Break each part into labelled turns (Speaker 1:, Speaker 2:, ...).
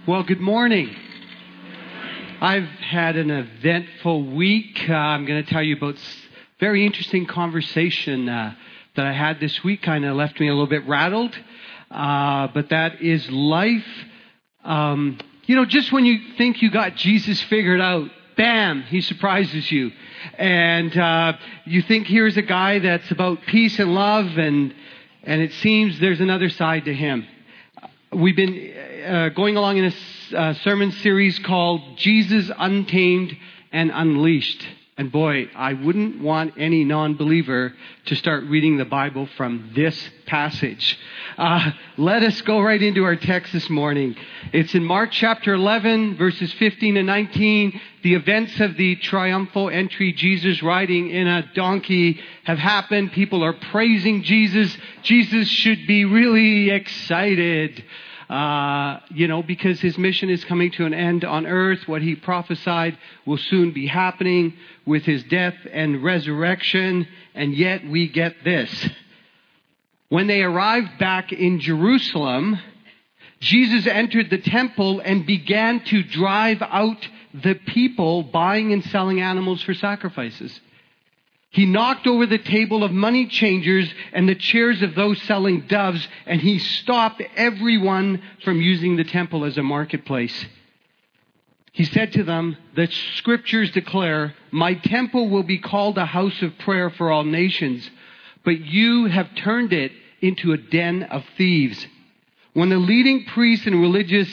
Speaker 1: Well, good morning. I've had an eventful week. I'm going to tell you about a very interesting conversation that I had this week. Kind of left me a little bit rattled, but that is life. Just when you think you got Jesus figured out, bam, he surprises you. And you think here's a guy that's about peace and love, and it seems there's another side to him. We've been going along in a sermon series called Jesus Untamed and Unleashed. And boy, I wouldn't want any non-believer to start reading the Bible from this passage. Let us go right into our text this morning. It's in Mark chapter 11, verses 15 and 19. The events of the triumphal entry, Jesus riding in a donkey, have happened. People are praising Jesus. Jesus should be really excited. Because his mission is coming to an end on earth. What he prophesied will soon be happening with his death and resurrection. And yet we get this. When they arrived back in Jerusalem, Jesus entered the temple and began to drive out the people buying and selling animals for sacrifices. He knocked over the table of money changers and the chairs of those selling doves, and he stopped everyone from using the temple as a marketplace. He said to them, the scriptures declare, my temple will be called a house of prayer for all nations, but you have turned it into a den of thieves. When the leading priests and religious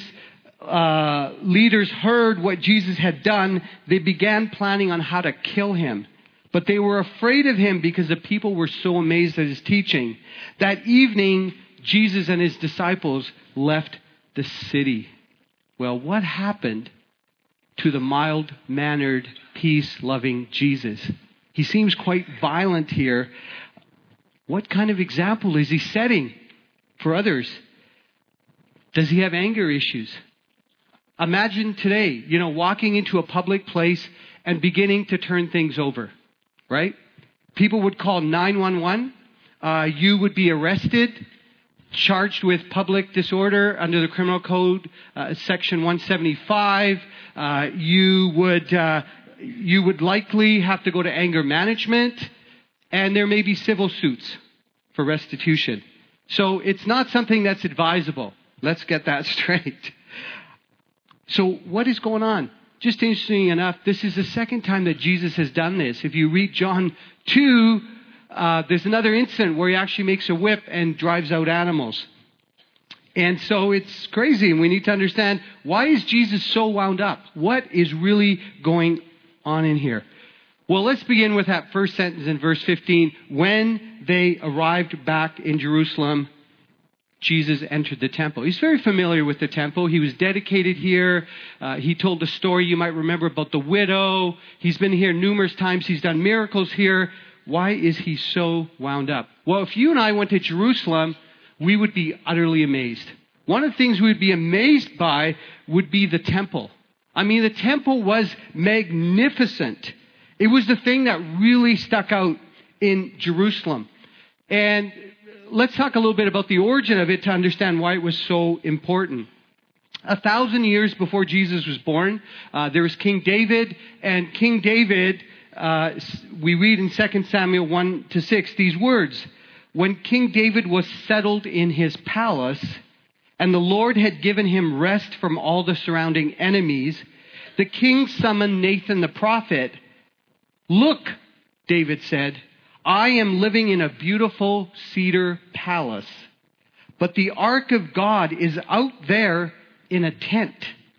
Speaker 1: leaders heard what Jesus had done, they began planning on how to kill him. But they were afraid of him because the people were so amazed at his teaching. That evening, Jesus and his disciples left the city. Well, what happened to the mild-mannered, peace-loving Jesus? He seems quite violent here. What kind of example is he setting for others? Does he have anger issues? Imagine today, walking into a public place and beginning to turn things over. Right? People would call 911. You would be arrested, charged with public disorder under the criminal code, section 175. You would likely have to go to anger management, and there may be civil suits for restitution. So it's not something that's advisable. Let's get that straight. So what is going on? Just interesting enough, this is the second time that Jesus has done this. If you read John 2, there's another incident where he actually makes a whip and drives out animals. And so it's crazy, and we need to understand, why is Jesus so wound up? What is really going on in here? Well, let's begin with that first sentence in verse 15. When they arrived back in Jerusalem, Jesus entered the temple. He's very familiar with the temple. He was dedicated here. He told a story you might remember about the widow. He's been here numerous times. He's done miracles here. Why is he so wound up? Well, if you and I went to Jerusalem, we would be utterly amazed. One of the things we'd be amazed by would be the temple. I mean, the temple was magnificent. It was the thing that really stuck out in Jerusalem. And let's talk a little bit about the origin of it to understand why it was so important. 1,000 years before Jesus was born, there was King David. And King David, we read in 2 Samuel 1-6 these words. When King David was settled in his palace, and the Lord had given him rest from all the surrounding enemies, the king summoned Nathan the prophet. Look, David said, I am living in a beautiful cedar palace, but the ark of God is out there in a tent.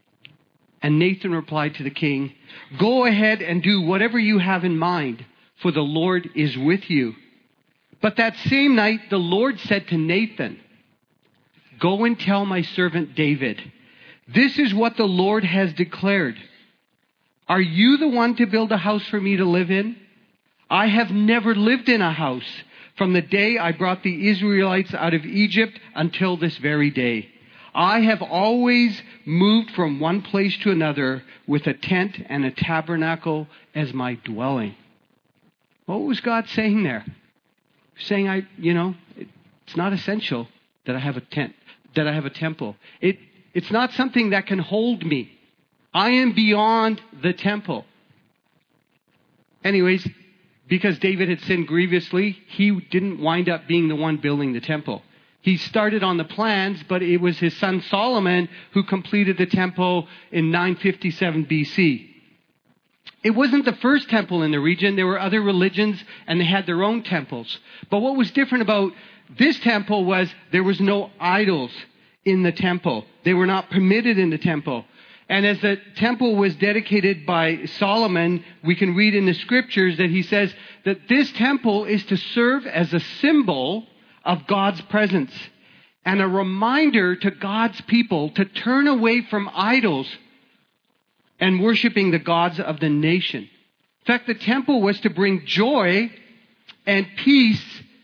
Speaker 1: And Nathan replied to the king, go ahead and do whatever you have in mind, for the Lord is with you. But that same night, the Lord said to Nathan, go and tell my servant David, this is what the Lord has declared. Are you the one to build a house for me to live in? I have never lived in a house from the day I brought the Israelites out of Egypt until this very day. I have always moved from one place to another with a tent and a tabernacle as my dwelling. What was God saying there? Saying, it's not essential that I have a tent, that I have a temple. It's not something that can hold me. I am beyond the temple. Anyways, because David had sinned grievously, he didn't wind up being the one building the temple. He started on the plans, but it was his son Solomon who completed the temple in 957 BC. It wasn't the first temple in the region. There were other religions, and they had their own temples. But what was different about this temple was there was no idols in the temple. They were not permitted in the temple. And as the temple was dedicated by Solomon, we can read in the scriptures that he says that this temple is to serve as a symbol of God's presence and a reminder to God's people to turn away from idols and worshiping the gods of the nation. In fact, the temple was to bring joy and peace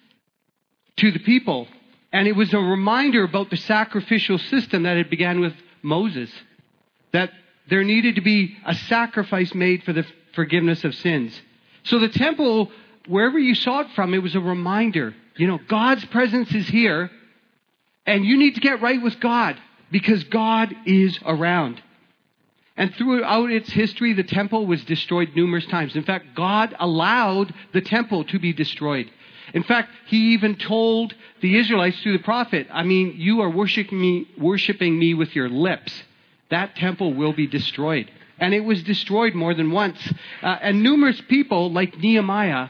Speaker 1: to the people. And it was a reminder about the sacrificial system that had began with Moses. That there needed to be a sacrifice made for the forgiveness of sins. So the temple, wherever you saw it from, it was a reminder. You know, God's presence is here, and you need to get right with God because God is around. And throughout its history, the temple was destroyed numerous times. In fact, God allowed the temple to be destroyed. In fact, he even told the Israelites through the prophet, you are worshiping me with your lips. That temple will be destroyed. And it was destroyed more than once. And numerous people, like Nehemiah,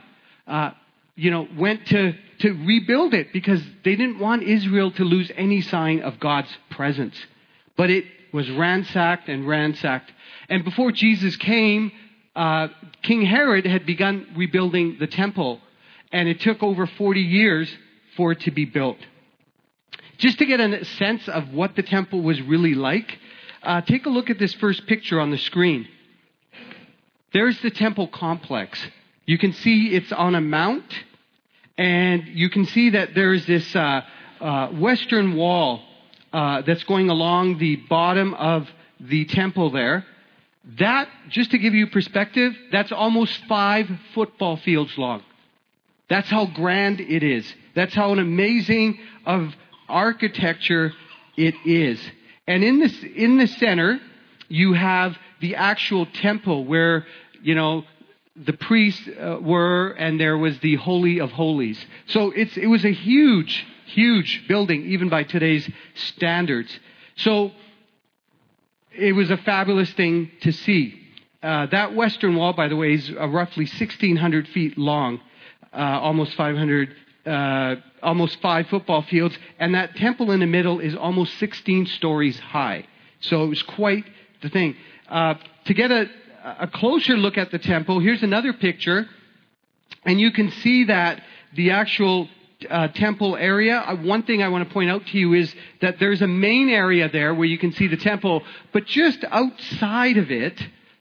Speaker 1: went to rebuild it because they didn't want Israel to lose any sign of God's presence. But it was ransacked and ransacked. And before Jesus came, King Herod had begun rebuilding the temple. And it took over 40 years for it to be built. Just to get a sense of what the temple was really like, take a look at this first picture on the screen. There's the temple complex. You can see it's on a mount, and you can see that there's this western wall that's going along the bottom of the temple there. That, just to give you perspective, that's almost 5 football fields long. That's how grand it is. That's how an amazing of architecture it is. And in the center, you have the actual temple where, the priests were, and there was the Holy of Holies. So it was a huge, huge building, even by today's standards. So it was a fabulous thing to see. That western wall, by the way, is roughly 1,600 feet long, almost 5 football fields, and that temple in the middle is almost 16 stories high. So it was quite the thing. To get a closer look at the temple, here's another picture, and you can see that the actual temple area. One thing I want to point out to you is that there's a main area there where you can see the temple, but just outside of it,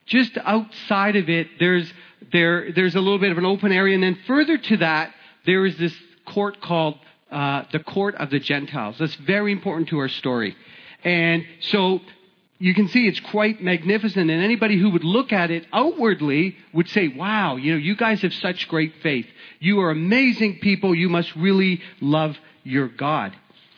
Speaker 1: there's a little bit of an open area, and then further to that, there is this court called the Court of the Gentiles. That's very important to our story. And so you can see it's quite magnificent, and anybody who would look at it outwardly would say, wow, you guys have such great faith. You are amazing people. You must really love your God.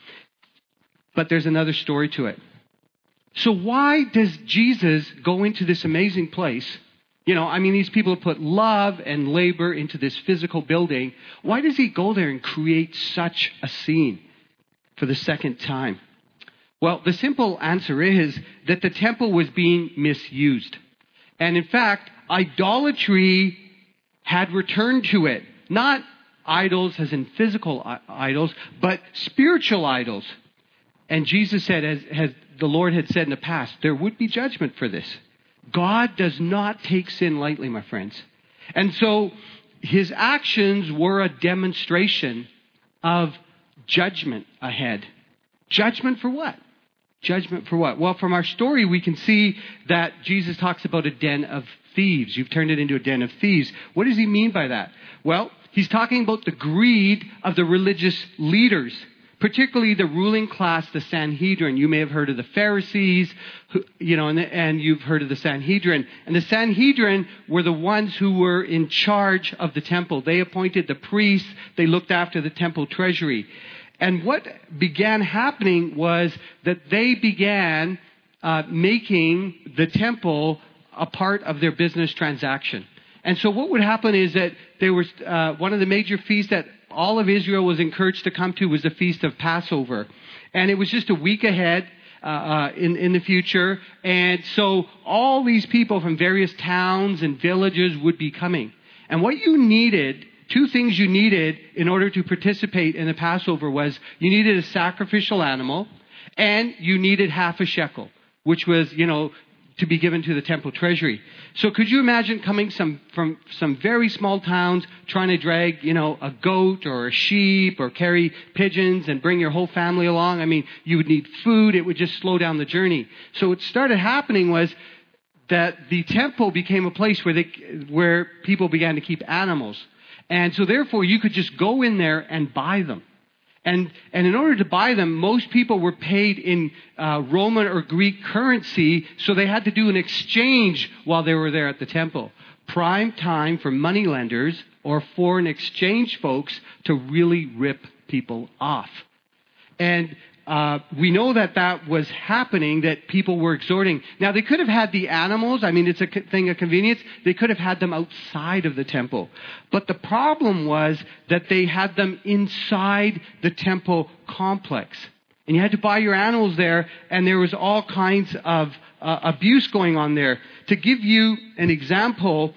Speaker 1: But there's another story to it. So why does Jesus go into this amazing place? These people have put love and labor into this physical building. Why does he go there and create such a scene for the second time? Well, the simple answer is that the temple was being misused. And in fact, idolatry had returned to it. Not idols as in physical idols, but spiritual idols. And Jesus said, as the Lord had said in the past, there would be judgment for this. God does not take sin lightly, my friends. And so his actions were a demonstration of judgment ahead. Judgment for what? Judgment for what? Well, from our story, we can see that Jesus talks about a den of thieves. You've turned it into a den of thieves. What does he mean by that? Well, he's talking about the greed of the religious leaders, particularly the ruling class, the Sanhedrin. You may have heard of the Pharisees, and you've heard of the Sanhedrin. And the Sanhedrin were the ones who were in charge of the temple. They appointed the priests. They looked after the temple treasury. And what began happening was that they began making the temple a part of their business transaction. And so what would happen is that there was one of the major feasts that all of Israel was encouraged to come to was the Feast of Passover. And it was just a week ahead in the future. And so all these people from various towns and villages would be coming. And what you needed, two things you needed in order to participate in the Passover was you needed a sacrificial animal and you needed half a shekel, which was, to be given to the temple treasury. So could you imagine coming from some very small towns trying to drag, a goat or a sheep or carry pigeons and bring your whole family along? I mean, you would need food. It would just slow down the journey. So what started happening was that the temple became a place where people began to keep animals. And so therefore you could just go in there and buy them. And in order to buy them, most people were paid in Roman or Greek currency, so they had to do an exchange while they were there at the temple. Prime time for moneylenders or foreign exchange folks to really rip people off. And we know that was happening, that people were exhorting. Now, they could have had the animals. I mean, it's a thing of convenience. They could have had them outside of the temple. But the problem was that they had them inside the temple complex. And you had to buy your animals there, and there was all kinds of abuse going on there. To give you an example,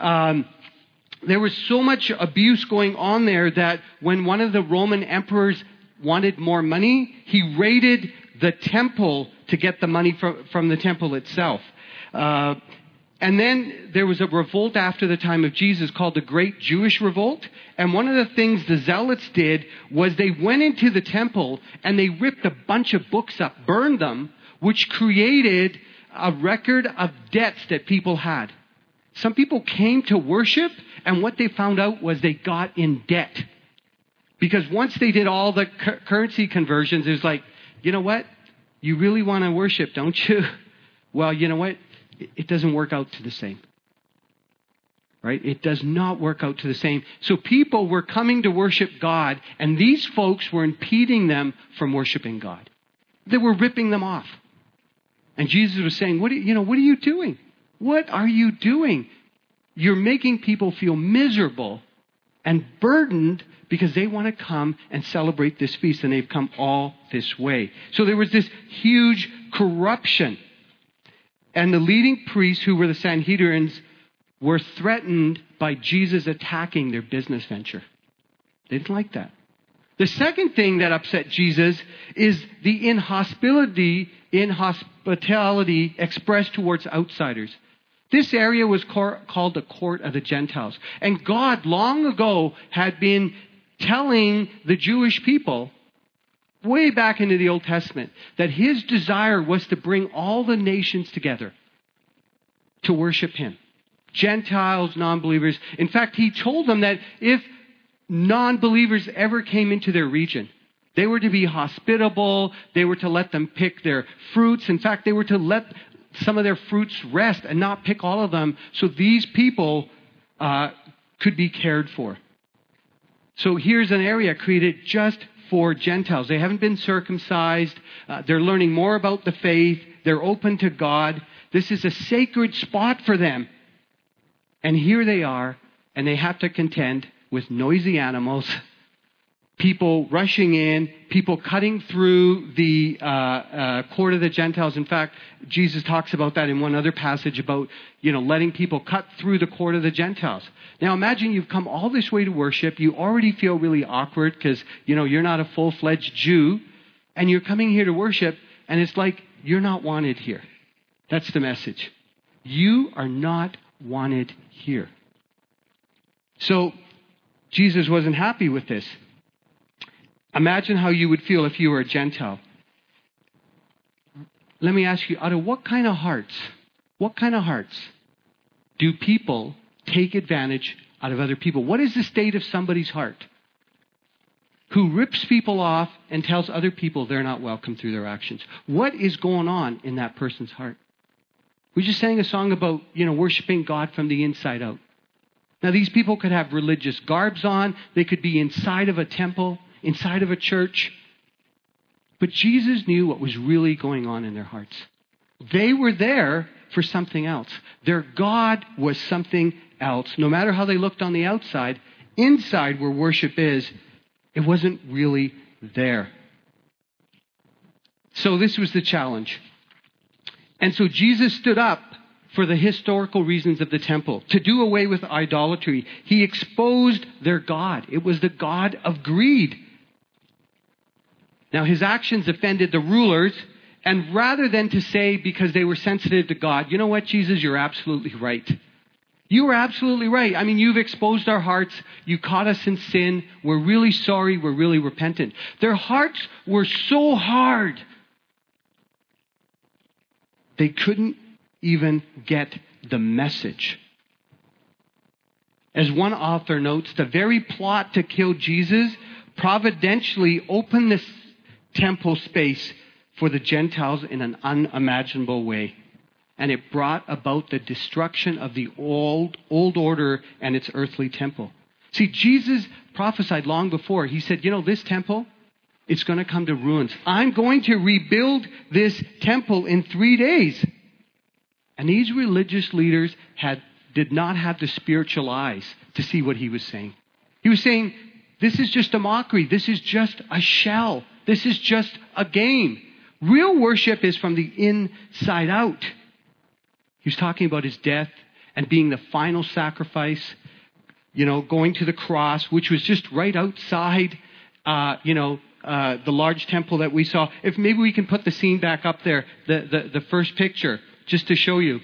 Speaker 1: there was so much abuse going on there that when one of the Roman emperors wanted more money, he raided the temple to get the money from the temple itself. And then there was a revolt after the time of Jesus called the Great Jewish Revolt. And one of the things the Zealots did was they went into the temple and they ripped a bunch of books up, burned them, which created a record of debts that people had. Some people came to worship, and what they found out was they got in debt. Because once they did all the currency conversions, it was like, you know what? You really want to worship, don't you? Well, you know what? It doesn't work out to the same. Right? It does not work out to the same. So people were coming to worship God, and these folks were impeding them from worshiping God. They were ripping them off. And Jesus was saying, what are you doing? What are you doing? You're making people feel miserable and burdened because they want to come and celebrate this feast, and they've come all this way. So there was this huge corruption. And the leading priests, who were the Sanhedrins, were threatened by Jesus attacking their business venture. They didn't like that. The second thing that upset Jesus is the inhospitality expressed towards outsiders. This area was called the court of the Gentiles. And God long ago had been telling the Jewish people, way back into the Old Testament, that his desire was to bring all the nations together to worship him. Gentiles, non-believers. In fact, he told them that if non-believers ever came into their region, they were to be hospitable. They were to let them pick their fruits. In fact, they were to let some of their fruits rest and not pick all of them, so these people could be cared for. So here's an area created just for Gentiles. They haven't been circumcised. They're learning more about the faith. They're open to God. This is a sacred spot for them. And here they are, and they have to contend with noisy animals, people rushing in, people cutting through the court of the Gentiles. In fact, Jesus talks about that in one other passage about, letting people cut through the court of the Gentiles. Now imagine you've come all this way to worship. You already feel really awkward because, you're not a full-fledged Jew. And you're coming here to worship, and it's like you're not wanted here. That's the message. You are not wanted here. So Jesus wasn't happy with this. Imagine how you would feel if you were a Gentile. Let me ask you, out of what kind of hearts do people take advantage out of other people? What is the state of somebody's heart who rips people off and tells other people they're not welcome through their actions? What is going on in that person's heart? We just sang a song about, worshiping God from the inside out. Now, these people could have religious garbs on. They could be inside of a temple, inside of a church. But Jesus knew what was really going on in their hearts. They were there for something else. Their God was something else. No matter how they looked on the outside, inside where worship is, it wasn't really there. So this was the challenge. And so Jesus stood up for the historical reasons of the temple, to do away with idolatry. He exposed their God. It was the God of greed. Now, his actions offended the rulers, and rather than to say, because they were sensitive to God, you know what, Jesus, you're absolutely right. You were absolutely right. I mean, you've exposed our hearts. You caught us in sin. We're really sorry. We're really repentant. Their hearts were so hard, they couldn't even get the message. As one author notes, the very plot to kill Jesus providentially opened this temple space for the Gentiles in an unimaginable way. And it brought about the destruction of the old order and its earthly temple. See, Jesus prophesied long before. He said, this temple, it's going to come to ruins. I'm going to rebuild this temple in 3 days. And these religious leaders did not have the spiritual eyes to see what he was saying. He was saying, this is just a mockery. This is just a shell. This is just a game. Real worship is from the inside out. He was talking about his death and being the final sacrifice, going to the cross, which was just right outside, the large temple that we saw. If maybe we can put the scene back up there, the first picture, just to show you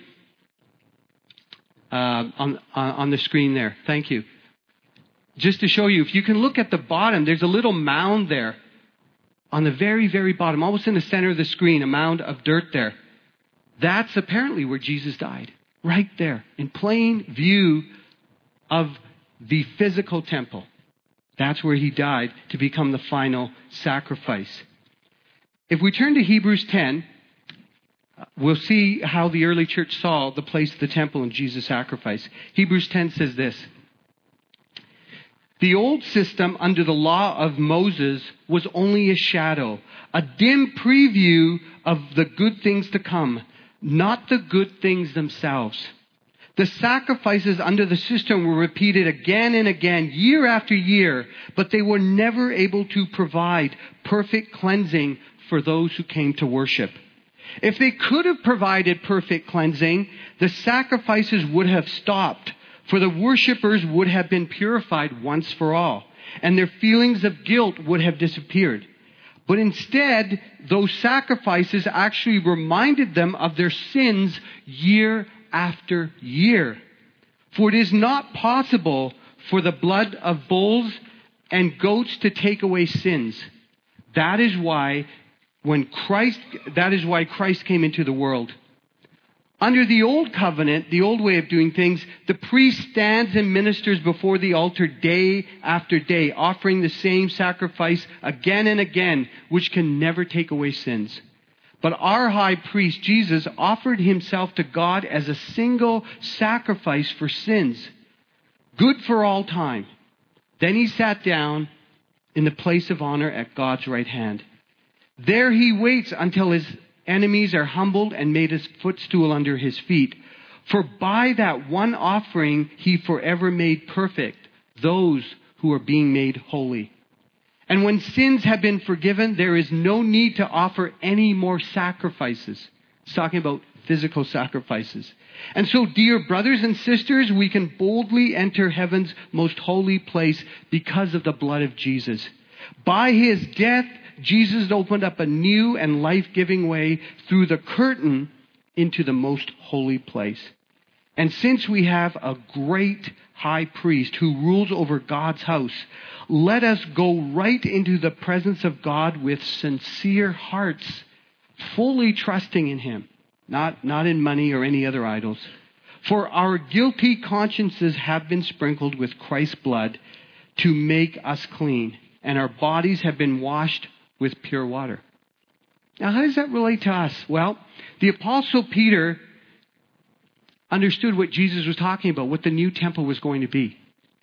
Speaker 1: on the screen there. Thank you. Just to show you, if you can look at the bottom, there's a little mound there on the very, very bottom, almost in the center of the screen, a mound of dirt there. That's apparently where Jesus died. Right there, in plain view of the physical temple. That's where he died to become the final sacrifice. If we turn to Hebrews 10, we'll see how the early church saw the place of the temple and Jesus' sacrifice. Hebrews 10 says this. The old system under the law of Moses was only a shadow, a dim preview of the good things to come, not the good things themselves. The sacrifices under the system were repeated again and again, year after year, but they were never able to provide perfect cleansing for those who came to worship. If they could have provided perfect cleansing, the sacrifices would have stopped, for the worshippers would have been purified once for all, and their feelings of guilt would have disappeared. But instead, those sacrifices actually reminded them of their sins year after year. For it is not possible for the blood of bulls and goats to take away sins. That is why Christ came into the world. Under the old covenant, the old way of doing things, the priest stands and ministers before the altar day after day, offering the same sacrifice again and again, which can never take away sins. But our high priest, Jesus, offered himself to God as a single sacrifice for sins, good for all time. Then he sat down in the place of honor at God's right hand. There he waits until his enemies are humbled and made his footstool under his feet. For by that one offering, he forever made perfect those who are being made holy. And when sins have been forgiven, there is no need to offer any more sacrifices. It's talking about physical sacrifices. And so, dear brothers and sisters, we can boldly enter heaven's most holy place because of the blood of Jesus. By his death, Jesus opened up a new and life-giving way through the curtain into the most holy place. And since we have a great high priest who rules over God's house, let us go right into the presence of God with sincere hearts, fully trusting in him, not in money or any other idols. For our guilty consciences have been sprinkled with Christ's blood to make us clean, and our bodies have been washed with pure water. Now, how does that relate to us? Well, the Apostle Peter understood what Jesus was talking about, what the new temple was going to be.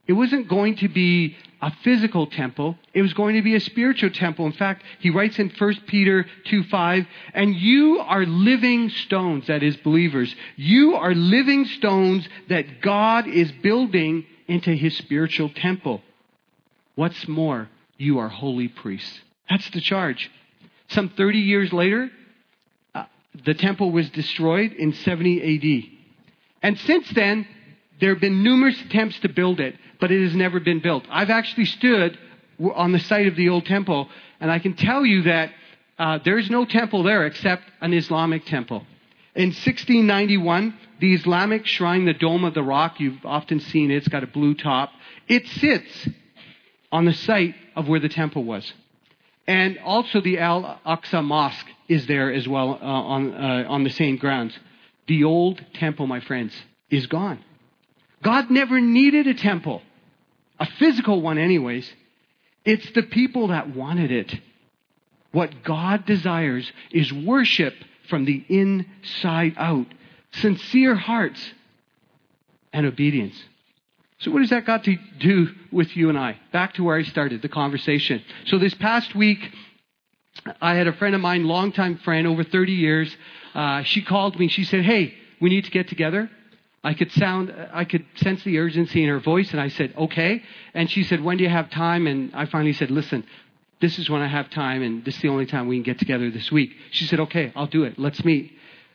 Speaker 1: It wasn't going to be a physical temple. It was going to be a spiritual temple. In fact, he writes in 1 Peter 2:5, and you are living stones, that is believers. You are living stones that God is building into his spiritual temple. What's more, you are holy priests. That's the charge. Some 30 years later, the temple was destroyed in 70 AD. And since then, there have been numerous attempts to build it, but it has never been built. I've actually stood on the site of the old temple, and I can tell you that there's no temple there except an Islamic temple. In 1691, the Islamic shrine, the Dome of the Rock, you've often seen it, it's got a blue top. It sits on the site of where the temple was. And also the Al-Aqsa Mosque is there as well on the same grounds. The old temple, my friends, is gone. God never needed a temple, a physical one anyways. It's the people that wanted it. What God desires is worship from the inside out, sincere hearts, and obedience. So what has that got to do with you and I? Back to where I started the conversation. So this past week, I had a friend of mine, longtime friend, over 30 years. She called me and she said, hey, we need to get together. I could sense the urgency in her voice, and I said, okay. And she said, when do you have time? And I finally said, listen, this is when I have time, and this is the only time we can get together this week. She said, okay, I'll do it. Let's meet.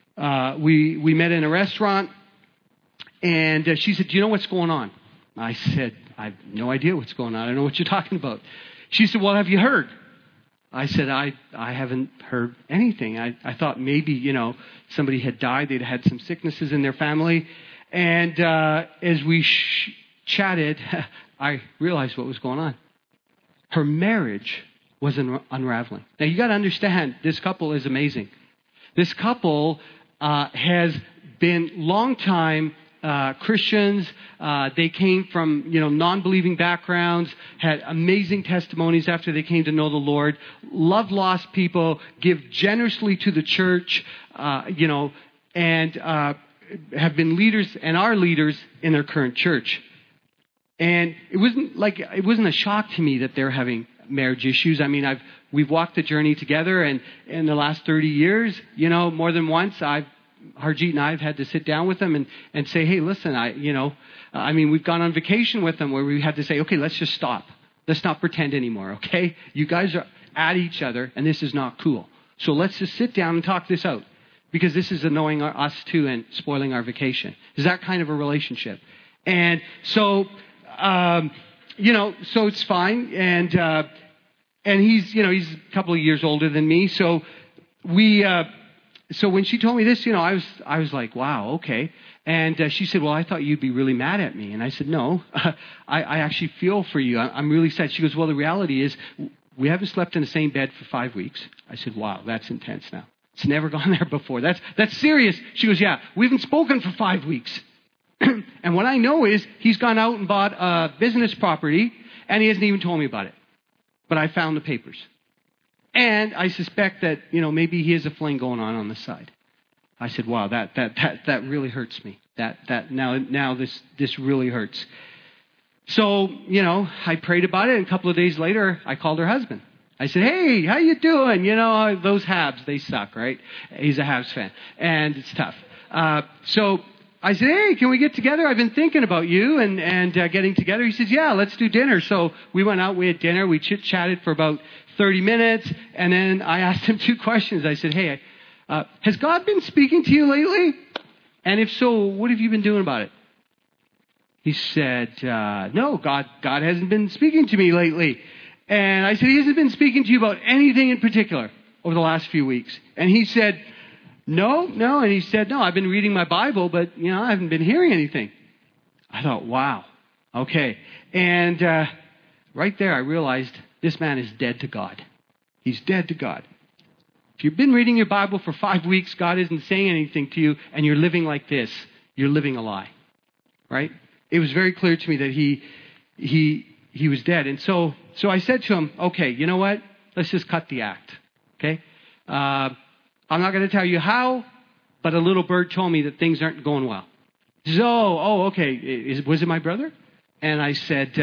Speaker 1: We met in a restaurant, and she said, do you know what's going on? I said, I have no idea what's going on. I don't know what you're talking about. She said, well, have you heard? I said, I haven't heard anything. I thought maybe, somebody had died. They'd had some sicknesses in their family. And as we chatted, I realized what was going on. Her marriage was unraveling. Now, you got to understand, this couple is amazing. This couple has been long-time Christians. They came from, non-believing backgrounds, had amazing testimonies after they came to know the Lord, love lost people, give generously to the church, and have been leaders and are leaders in their current church. And it wasn't a shock to me that they're having marriage issues. I mean, we've walked the journey together, and in the last 30 years, more than once, Harjeet and I have had to sit down with them and say, hey, listen, we've gone on vacation with them where we had to say, okay, let's just stop. Let's not pretend anymore, okay? You guys are at each other, and this is not cool. So let's just sit down and talk this out, because this is annoying us too and spoiling our vacation. Is that kind of a relationship? And so, so it's fine. And he's a couple of years older than me. So so when she told me this, I was like, wow, okay. And she said, well, I thought you'd be really mad at me. And I said, no, I actually feel for you. I'm really sad. She goes, well, the reality is we haven't slept in the same bed for 5 weeks. I said, wow, that's intense now. It's never gone there before. That's serious. She goes, yeah, we haven't spoken for 5 weeks. And what I know is he's gone out and bought a business property, and he hasn't even told me about it. But I found the papers. And I suspect that, maybe he has a fling going on the side. I said, wow, that really hurts me. Now this really hurts. So, I prayed about it, and a couple of days later, I called her husband. I said, hey, how you doing? Those Habs, they suck, right? He's a Habs fan, and it's tough. So I said, hey, can we get together? I've been thinking about you and getting together. He says, yeah, let's do dinner. So we went out, we had dinner, we chit-chatted for about 30 minutes, and then I asked him 2 questions. I said, hey, has God been speaking to you lately? And if so, what have you been doing about it? He said, no, God hasn't been speaking to me lately. And I said, he hasn't been speaking to you about anything in particular over the last few weeks. And he said, no. And he said, no, I've been reading my Bible, but, I haven't been hearing anything. I thought, wow, okay. And right there, I realized this man is dead to God. He's dead to God. If you've been reading your Bible for 5 weeks, God isn't saying anything to you, and you're living like this, you're living a lie, right? It was very clear to me that he was dead. And so I said to him, okay, you know what? Let's just cut the act, okay? I'm not going to tell you how, but a little bird told me that things aren't going well. He says, okay. Was it my brother? And I said,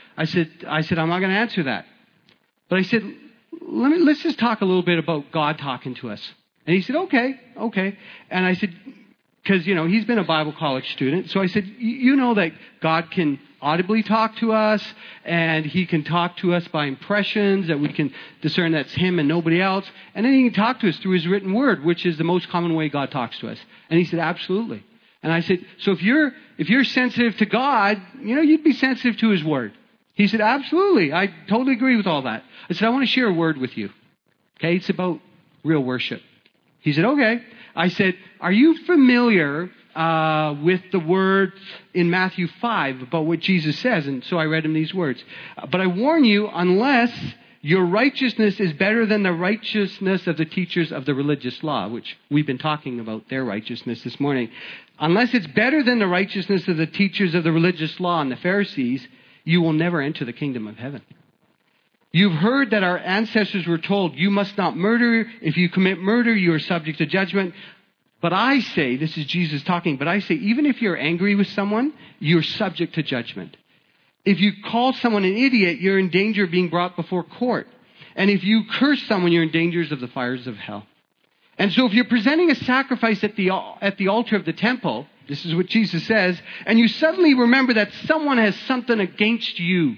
Speaker 1: I'm not going to answer that. But I said, let's just talk a little bit about God talking to us. And he said, okay. And I said, because, he's been a Bible college student. So I said, you know that God can audibly talk to us, and he can talk to us by impressions, that we can discern that's him and nobody else. And then he can talk to us through his written word, which is the most common way God talks to us. And he said, absolutely. And I said, so if you're sensitive to God, you'd be sensitive to his word. He said, absolutely. I totally agree with all that. I said, I want to share a word with you. Okay, it's about real worship. He said, okay. I said, are you familiar with the words in Matthew 5 about what Jesus says? And so I read him these words. But I warn you, unless your righteousness is better than the righteousness of the teachers of the religious law, which we've been talking about their righteousness this morning. Unless it's better than the righteousness of the teachers of the religious law and the Pharisees, you will never enter the kingdom of heaven. You've heard that our ancestors were told, you must not murder. If you commit murder, you are subject to judgment. But I say, this is Jesus talking, but I say, even if you're angry with someone, you're subject to judgment. If you call someone an idiot, you're in danger of being brought before court. And if you curse someone, you're in danger of the fires of hell. And so if you're presenting a sacrifice at the altar of the temple, this is what Jesus says, and you suddenly remember that someone has something against you,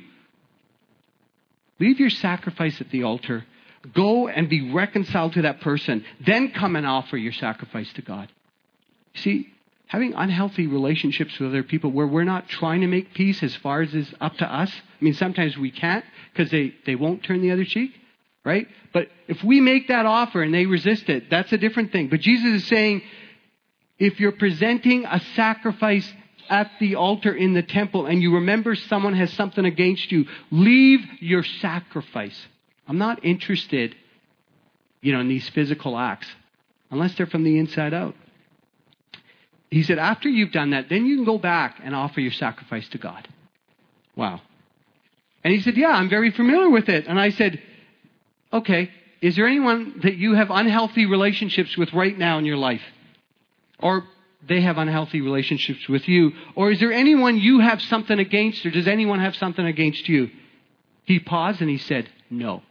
Speaker 1: leave your sacrifice at the altar. Go and be reconciled to that person. Then come and offer your sacrifice to God. See, having unhealthy relationships with other people where we're not trying to make peace as far as is up to us. I mean, sometimes we can't because they won't turn the other cheek, right? But if we make that offer and they resist it, that's a different thing. But Jesus is saying, if you're presenting a sacrifice at the altar in the temple and you remember someone has something against you, leave your sacrifice. I'm not interested, in these physical acts unless they're from the inside out. He said, after you've done that, then you can go back and offer your sacrifice to God. Wow. And he said, yeah, I'm very familiar with it. And I said, okay, is there anyone that you have unhealthy relationships with right now in your life? Or they have unhealthy relationships with you? Or is there anyone you have something against, or does anyone have something against you? He paused and he said, no.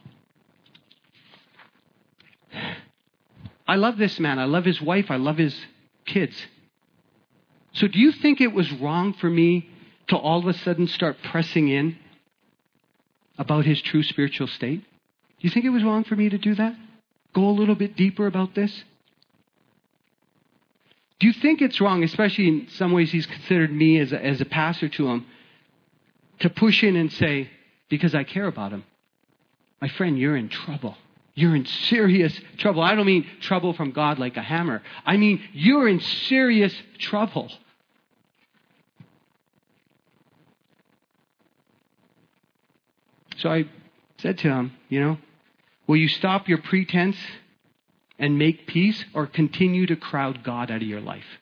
Speaker 1: I love this man. I love his wife. I love his kids. So do you think it was wrong for me to all of a sudden start pressing in about his true spiritual state? Do you think it was wrong for me to do that? Go a little bit deeper about this? Do you think it's wrong, especially in some ways he's considered me as a pastor to him, to push in and say, because I care about him, my friend, you're in trouble. You're in serious trouble. I don't mean trouble from God like a hammer. I mean, you're in serious trouble. So I said to him, will you stop your pretense and make peace, or continue to crowd God out of your life?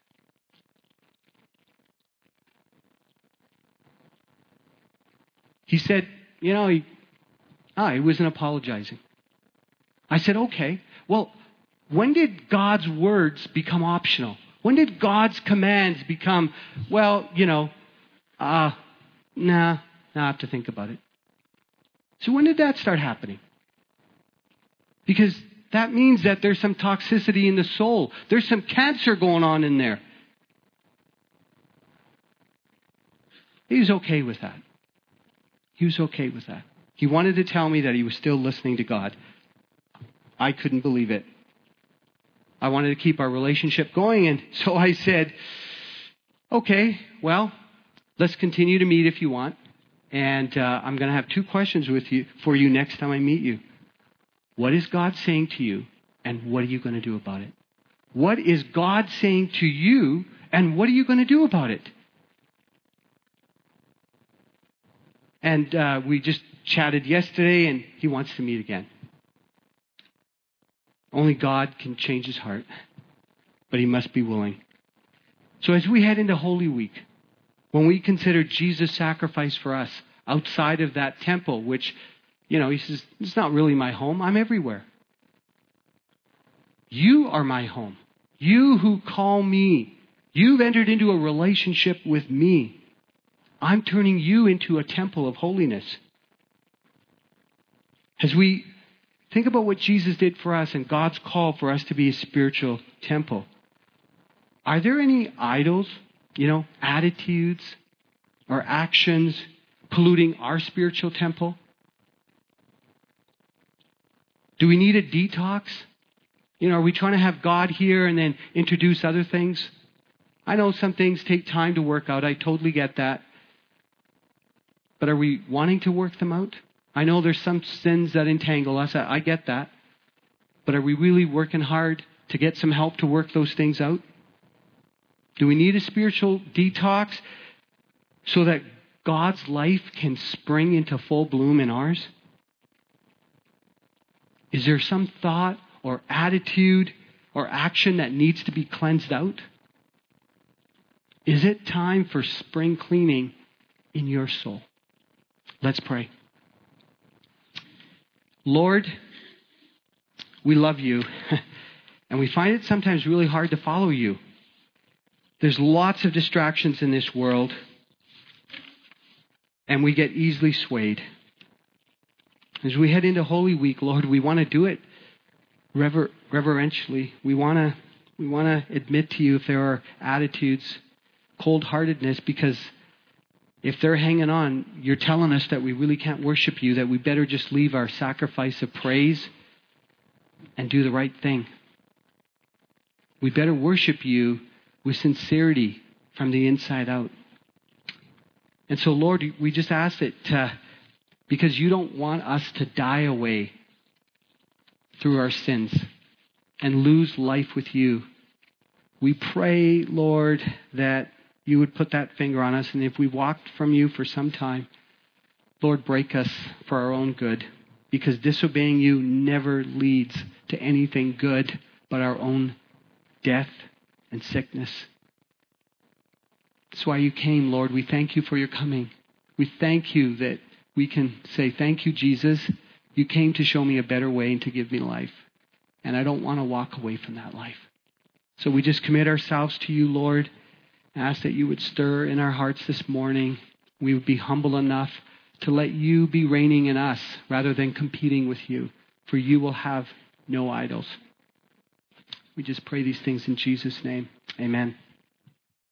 Speaker 1: He said, he wasn't apologizing. I said, okay, well, when did God's words become optional? When did God's commands become, nah, I have to think about it. So when did that start happening? Because that means that there's some toxicity in the soul. There's some cancer going on in there. He was okay with that. He was okay with that. He wanted to tell me that he was still listening to God. I couldn't believe it. I wanted to keep our relationship going, and so I said, okay, well, let's continue to meet if you want. And I'm going to have 2 questions for you next time I meet you. What is God saying to you, and what are you going to do about it? What is God saying to you, and what are you going to do about it? And we just chatted yesterday, and he wants to meet again. Only God can change his heart, but he must be willing. So as we head into Holy Week, when we consider Jesus' sacrifice for us outside of that temple, which, he says, it's not really my home. I'm everywhere. You are my home. You who call me. You've entered into a relationship with me. I'm turning you into a temple of holiness. As we think about what Jesus did for us and God's call for us to be a spiritual temple, are there any idols, attitudes or actions polluting our spiritual temple? Do we need a detox? Are we trying to have God here and then introduce other things? I know some things take time to work out. I totally get that. But are we wanting to work them out? I know there's some sins that entangle us. I get that. But are we really working hard to get some help to work those things out? Do we need a spiritual detox so that God's life can spring into full bloom in ours? Is there some thought or attitude or action that needs to be cleansed out? Is it time for spring cleaning in your soul? Let's pray. Lord, we love you, and we find it sometimes really hard to follow you. There's lots of distractions in this world, and we get easily swayed. As we head into Holy Week, Lord, we want to do it reverentially. We want to admit to you if there are attitudes, cold-heartedness, because if they're hanging on, you're telling us that we really can't worship you, that we better just leave our sacrifice of praise and do the right thing. We better worship you with sincerity from the inside out. And so, Lord, we just ask that because you don't want us to die away through our sins and lose life with you, we pray, Lord, that you would put that finger on us. And if we walked from you for some time, Lord, break us for our own good, because disobeying you never leads to anything good but our own death and sickness. That's why you came, Lord. We thank you for your coming. We thank you that we can say, thank you, Jesus. You came to show me a better way and to give me life. And I don't want to walk away from that life. So we just commit ourselves to you, Lord. Ask that you would stir in our hearts this morning. We would be humble enough to let you be reigning in us rather than competing with you. For you will have no idols. We just pray these things in Jesus' name. Amen.